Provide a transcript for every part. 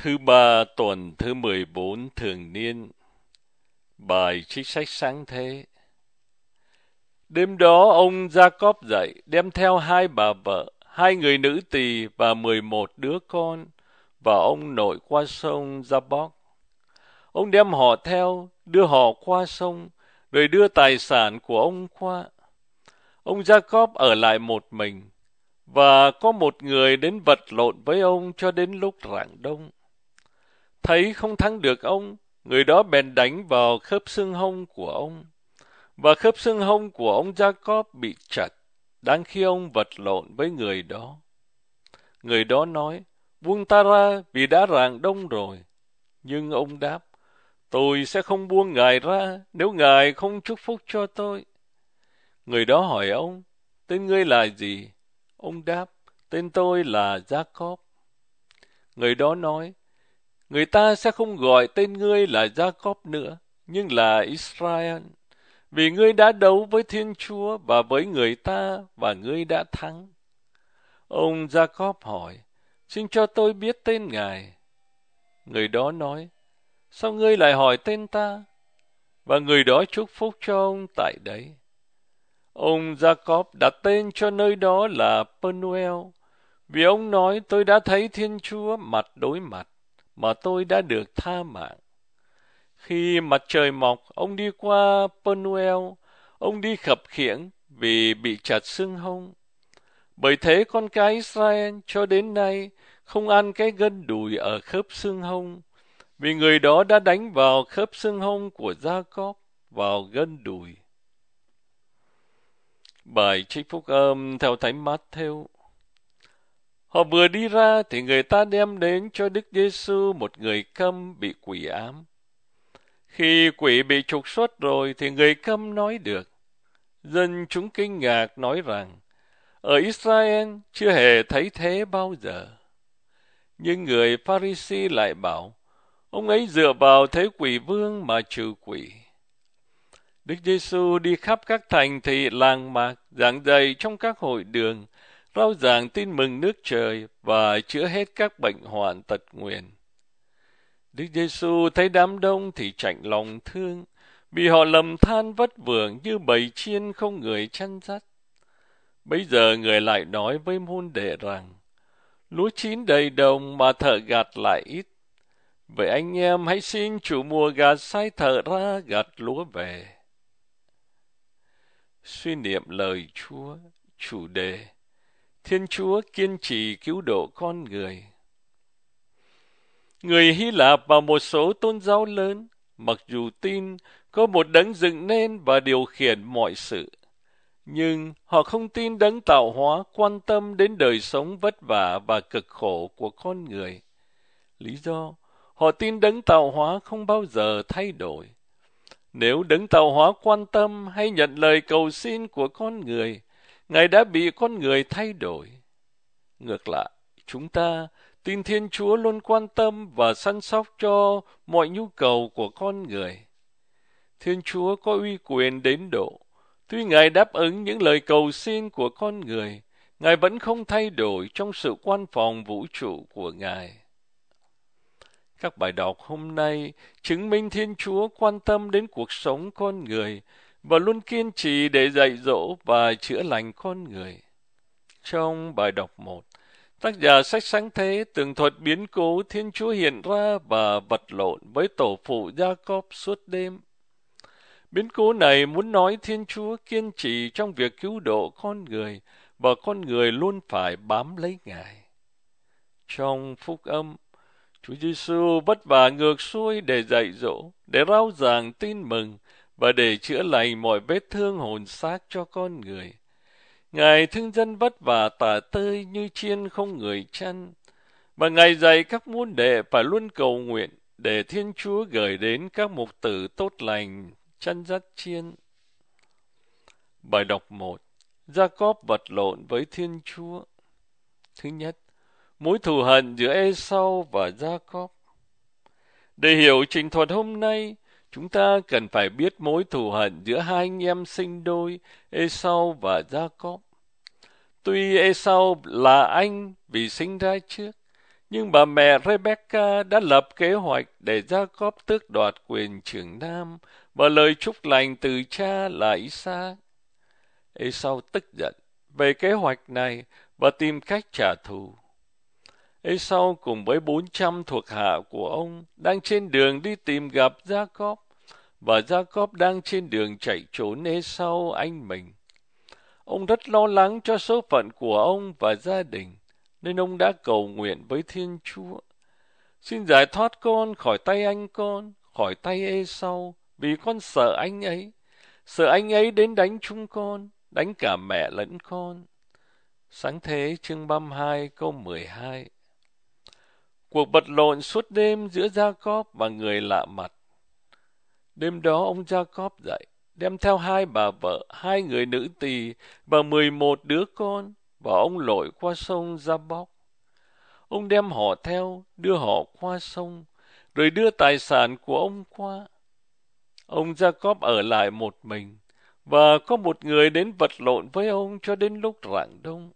Thứ ba tuần thứ 14 thường niên. Bài trích sách sáng thế. Đêm đó ông Jacob dậy, đem theo hai bà vợ, hai người nữ tỳ và 11 đứa con, và ông nội qua sông Jabbok. Ông đem họ theo, đưa họ qua sông, rồi đưa tài sản của ông qua. Ông Jacob ở lại một mình, và có một người đến vật lộn với ông cho đến lúc rạng đông. Thấy không thắng được ông, người đó bèn đánh vào khớp xương hông của ông, và khớp xương hông của ông Jacob bị chặt, đang khi ông vật lộn với người đó. Người đó nói, buông ta ra vì đã rạng đông rồi. Nhưng ông đáp, tôi sẽ không buông ngài ra nếu ngài không chúc phúc cho tôi. Người đó hỏi ông, tên ngươi là gì? Ông đáp, tên tôi là Jacob. Người đó nói, người ta sẽ không gọi tên ngươi là Jacob nữa, nhưng là Israel, vì ngươi đã đấu với Thiên Chúa và với người ta, và ngươi đã thắng. Ông Jacob hỏi, xin cho tôi biết tên ngài. Người đó nói, sao ngươi lại hỏi tên ta? Và người đó chúc phúc cho ông tại đấy. Ông Jacob đặt tên cho nơi đó là Penuel, vì ông nói, tôi đã thấy Thiên Chúa mặt đối mặt, mà tôi đã được tha mạng. Khi mặt trời mọc, ông đi qua Penuel, ông đi khập khiễng vì bị chặt xương hông. Bởi thế con cái Israel cho đến nay không ăn cái gân đùi ở khớp xương hông, vì người đó đã đánh vào khớp xương hông của Jacob, vào gân đùi. Bài trích phúc âm theo Thánh Mát-thêu. Họ vừa đi ra thì người ta đem đến cho Đức Giêsu một người câm bị quỷ ám. Khi quỷ bị trục xuất rồi thì người câm nói được. Dân chúng kinh ngạc nói rằng, ở Israel chưa hề thấy thế bao giờ. Nhưng người Pha-ri-si lại bảo, ông ấy dựa vào thế quỷ vương mà trừ quỷ. Đức Giêsu đi khắp các thành thị làng mạc, giảng dạy trong các hội đường, rao giảng tin mừng nước trời và chữa hết các bệnh hoạn tật nguyền. Đức Giêsu thấy đám đông thì chạnh lòng thương, vì họ lầm than vất vưởng như bầy chiên không người chăn dắt. Bây giờ người lại nói với môn đệ rằng, lúa chín đầy đồng mà thợ gặt lại ít. Vậy anh em hãy xin chủ mùa gặt sai thợ ra gặt lúa về. Suy niệm lời Chúa, chủ đề, Thiên Chúa kiên trì cứu độ con người. Người Hy Lạp và một số tôn giáo lớn, mặc dù tin có một đấng dựng nên và điều khiển mọi sự, nhưng họ không tin đấng tạo hóa quan tâm đến đời sống vất vả và cực khổ của con người. Lý do, họ tin đấng tạo hóa không bao giờ thay đổi. Nếu đấng tạo hóa quan tâm hay nhận lời cầu xin của con người, Ngài đã bị con người thay đổi. Ngược lại, chúng ta tin Thiên Chúa luôn quan tâm và săn sóc cho mọi nhu cầu của con người. Thiên Chúa có uy quyền đến độ, tuy Ngài đáp ứng những lời cầu xin của con người, Ngài vẫn không thay đổi trong sự quan phòng vũ trụ của Ngài. Các bài đọc hôm nay chứng minh Thiên Chúa quan tâm đến cuộc sống con người và luôn kiên trì để dạy dỗ và chữa lành con người. Trong bài đọc 1, tác giả sách Sáng Thế tường thuật biến cố Thiên Chúa hiện ra và vật lộn với tổ phụ Jacob suốt đêm. Biến cố này muốn nói Thiên Chúa kiên trì trong việc cứu độ con người và con người luôn phải bám lấy Ngài. Trong phúc âm, Chúa Giêsu vất vả ngược xuôi để dạy dỗ, để rao giảng tin mừng và để chữa lành mọi vết thương hồn xác cho con người. Ngài thương dân vất vả tả tơi như chiên không người chăn, và Ngài dạy các môn đệ phải luôn cầu nguyện để Thiên Chúa gửi đến các mục tử tốt lành chăn dắt chiên. Bài đọc 1. Jacob vật lộn với Thiên Chúa. Thứ nhất, mối thù hận giữa Ê-sau và Jacob. Để hiểu trình thuật hôm nay, chúng ta cần phải biết mối thù hận giữa hai anh em sinh đôi Ê-sau và Jacob. Tuy Ê-sau là anh vì sinh ra trước, Nhưng bà mẹ Rebecca đã lập kế hoạch để Jacob tước đoạt quyền trưởng nam và lời chúc lành từ cha là Isaac. Esau tức giận về kế hoạch này và tìm cách trả thù. Esau cùng với 400 thuộc hạ của ông đang trên đường đi tìm gặp Jacob, và Jacob đang trên đường chạy trốn Esau anh mình. Ông rất lo lắng cho số phận của ông và gia đình, nên ông đã cầu nguyện với Thiên Chúa: xin giải thoát con khỏi tay anh con, khỏi tay Esau, vì con sợ anh ấy đến đánh chúng con, đánh cả mẹ lẫn con. Sáng thế chương 32 câu 12. Cuộc vật lộn suốt đêm giữa Jacob và người lạ mặt. Đêm đó ông Jacob dậy, đem theo 2 bà vợ, 2 người nữ tỳ và 11 đứa con, và ông lội qua sông Jabbok. Ông đem họ theo, đưa họ qua sông, rồi đưa tài sản của ông qua. Ông Jacob ở lại một mình, và có một người đến vật lộn với ông cho đến lúc rạng đông.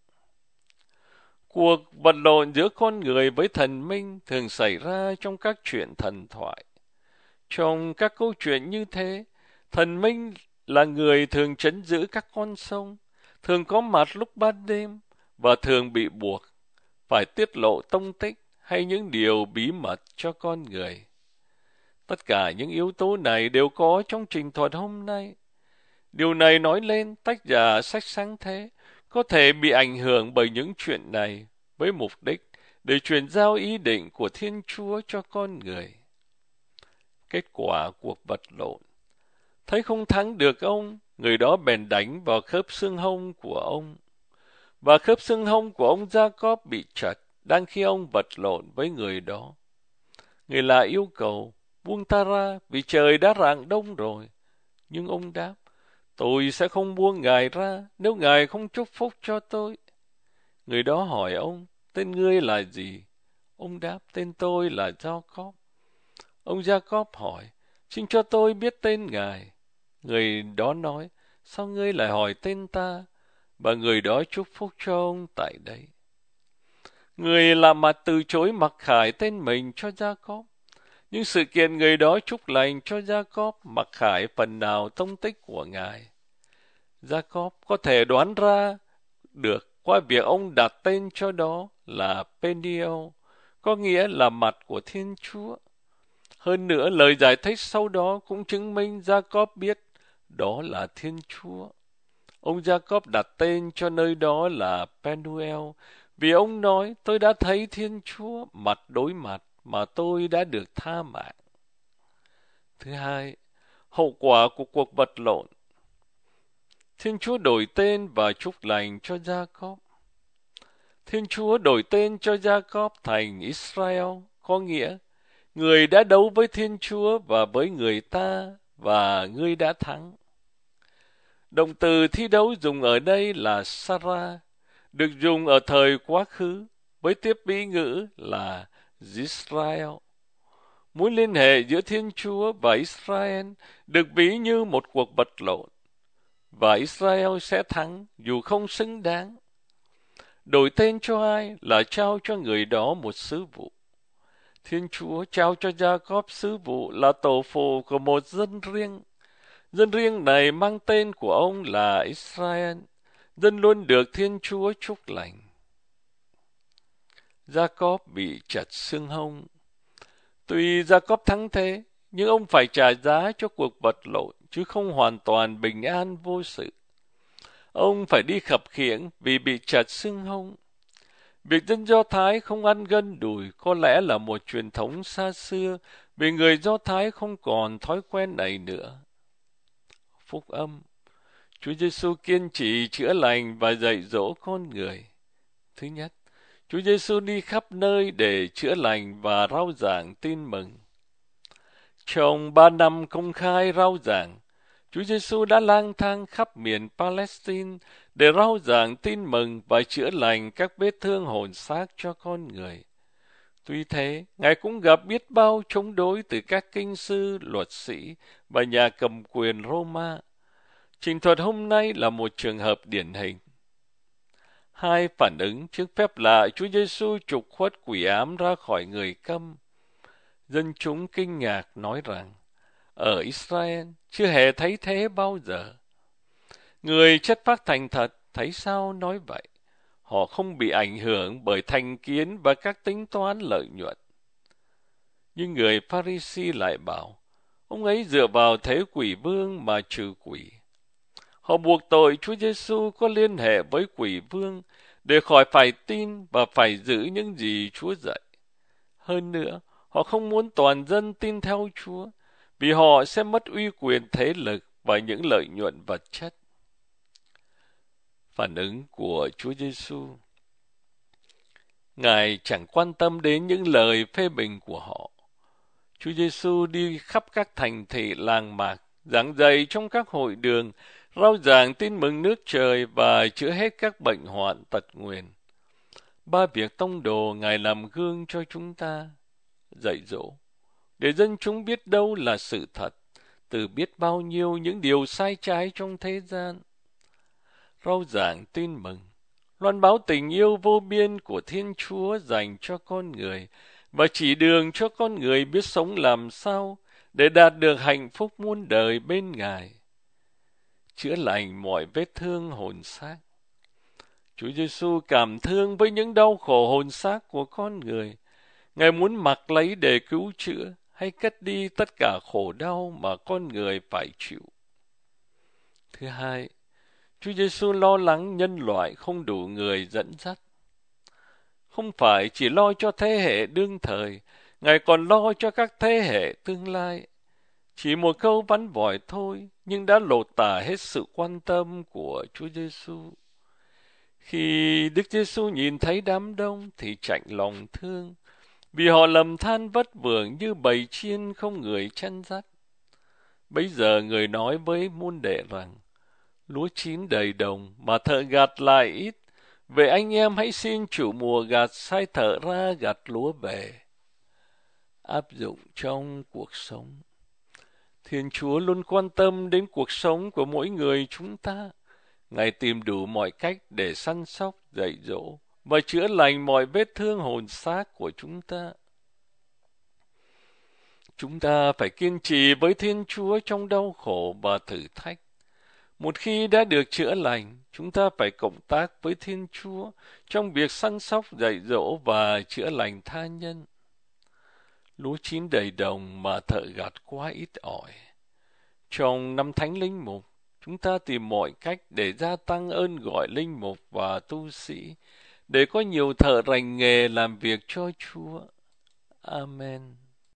Cuộc vật lộn giữa con người với thần minh thường xảy ra trong các chuyện thần thoại. Trong các câu chuyện như thế, thần minh là người thường trấn giữ các con sông, thường có mặt lúc ban đêm và thường bị buộc phải tiết lộ tông tích hay những điều bí mật cho con người. Tất cả những yếu tố này đều có trong trình thuật hôm nay. Điều này nói lên tác giả sách Sáng Thế có thể bị ảnh hưởng bởi những chuyện này với mục đích để truyền giao ý định của Thiên Chúa cho con người. Kết quả cuộc vật lộn: thấy không thắng được ông, người đó bèn đánh vào khớp xương hông của ông. Và khớp xương hông của ông Jacob bị trật đang khi ông vật lộn với người đó. Người lạ yêu cầu: buông ta ra, vì trời đã rạng đông rồi. Nhưng ông đáp: tôi sẽ không buông ngài ra nếu ngài không chúc phúc cho tôi. Người đó hỏi ông: tên ngươi là gì? Ông đáp: tên tôi là Jacob. Ông Jacob hỏi: xin cho tôi biết tên ngài. Người đó nói: sao ngươi lại hỏi tên ta? Và người đó chúc phúc cho ông tại đây. Người lạ mặt từ chối mặc khải tên mình cho Jacob. Nhưng sự kiện người đó chúc lành cho Jacob mặc khải phần nào tông tích của ngài. Jacob có thể đoán ra được qua việc ông đặt tên cho đó là Peniel, có nghĩa là mặt của Thiên Chúa. Hơn nữa, lời giải thích sau đó cũng chứng minh Jacob biết đó là Thiên Chúa. Ông Jacob đặt tên cho nơi đó là Penuel, vì ông nói: tôi đã thấy Thiên Chúa mặt đối mặt mà tôi đã được tha mạng. Thứ hai, hậu quả của cuộc vật lộn. Thiên Chúa đổi tên và chúc lành cho Jacob. Thiên Chúa đổi tên cho Jacob thành Israel, có nghĩa người đã đấu với Thiên Chúa và với người ta, và ngươi đã thắng. Động từ thi đấu dùng ở đây là Sarah, được dùng ở thời quá khứ với tiếp vĩ ngữ là Israel. Mối liên hệ giữa Thiên Chúa và Israel được ví như một cuộc vật lộn, và Israel sẽ thắng dù không xứng đáng. Đổi tên cho ai là trao cho người đó một sứ vụ. Thiên Chúa trao cho Jacob sứ vụ là tổ phụ của một dân riêng. Dân riêng này mang tên của ông là Israel, dân luôn được Thiên Chúa chúc lành. Jacob bị chặt xương hông. Tuy Jacob thắng thế, nhưng ông phải trả giá cho cuộc vật lộn, chứ không hoàn toàn bình an vô sự. Ông phải đi khập khiễng vì bị chặt xương hông. Việc dân Do Thái không ăn gân đùi có lẽ là một truyền thống xa xưa, vì người Do Thái không còn thói quen này nữa. Phúc âm: Chúa Giêsu kiên trì chữa lành và dạy dỗ con người. Thứ nhất, Chúa Giêsu đi khắp nơi để chữa lành và rao giảng tin mừng. Trong 3 năm công khai rao giảng, Chúa Giêsu đã lang thang khắp miền Palestine để rao giảng tin mừng và chữa lành các vết thương hồn xác cho con người. Tuy thế, Ngài cũng gặp biết bao chống đối từ các kinh sư, luật sĩ và nhà cầm quyền Roma. Trình thuật hôm nay là một trường hợp điển hình. Hai phản ứng trước phép lạ Chúa Giêsu trục khuất quỷ ám ra khỏi người câm. Dân chúng kinh ngạc nói rằng, ở Israel chưa hề thấy thế bao giờ. Người chất phác thành thật, thấy sao nói vậy? Họ không bị ảnh hưởng bởi thành kiến và các tính toán lợi nhuận. Nhưng người Pha-ri-si lại bảo, ông ấy dựa vào thế quỷ vương mà trừ quỷ. Họ buộc tội Chúa Giêsu có liên hệ với quỷ vương để khỏi phải tin và phải giữ những gì Chúa dạy. Hơn nữa, họ không muốn toàn dân tin theo Chúa, vì họ sẽ mất uy quyền thế lực và những lợi nhuận vật chất. Phản ứng của Chúa Giêsu: Ngài chẳng quan tâm đến những lời phê bình của họ. Chúa Giêsu đi khắp các thành thị làng mạc, giảng dạy trong các hội đường, rao giảng tin mừng nước trời và chữa hết các bệnh hoạn tật nguyền. Ba việc tông đồ Ngài làm gương cho chúng ta: dạy dỗ, để dân chúng biết đâu là sự thật, từ biết bao nhiêu những điều sai trái trong thế gian. Rao giảng tin mừng, loan báo tình yêu vô biên của Thiên Chúa dành cho con người, và chỉ đường cho con người biết sống làm sao để đạt được hạnh phúc muôn đời bên Ngài. Chữa lành mọi vết thương hồn xác. Chúa Giêsu cảm thương với những đau khổ hồn xác của con người. Ngài muốn mặc lấy để cứu chữa hay cất đi tất cả khổ đau mà con người phải chịu. Thứ hai, Chúa Giêsu lo lắng nhân loại không đủ người dẫn dắt. Không phải chỉ lo cho thế hệ đương thời, Ngài còn lo cho các thế hệ tương lai. Chỉ một câu vắn vỏi thôi, nhưng đã lột tả hết sự quan tâm của Chúa Giêsu. Khi Đức Giêsu nhìn thấy đám đông thì chạnh lòng thương, vì họ lầm than vất vưởng như bầy chiên không người chăn dắt. Bấy giờ người nói với môn đệ rằng, lúa chín đầy đồng mà thợ gặt lại ít, vậy anh em hãy xin chủ mùa gặt sai thợ ra gặt lúa về. Áp dụng trong cuộc sống. Thiên Chúa luôn quan tâm đến cuộc sống của mỗi người chúng ta. Ngài tìm đủ mọi cách để săn sóc, dạy dỗ và chữa lành mọi vết thương hồn xác của chúng ta. Chúng ta phải kiên trì với Thiên Chúa trong đau khổ và thử thách. Một khi đã được chữa lành, chúng ta phải cộng tác với Thiên Chúa trong việc săn sóc, dạy dỗ và chữa lành tha nhân. Lúa chín đầy đồng mà thợ gặt quá ít ỏi. Trong năm Thánh Linh Mục, chúng ta tìm mọi cách để gia tăng ơn gọi linh mục và tu sĩ, để có nhiều thợ rành nghề làm việc cho Chúa. Amen.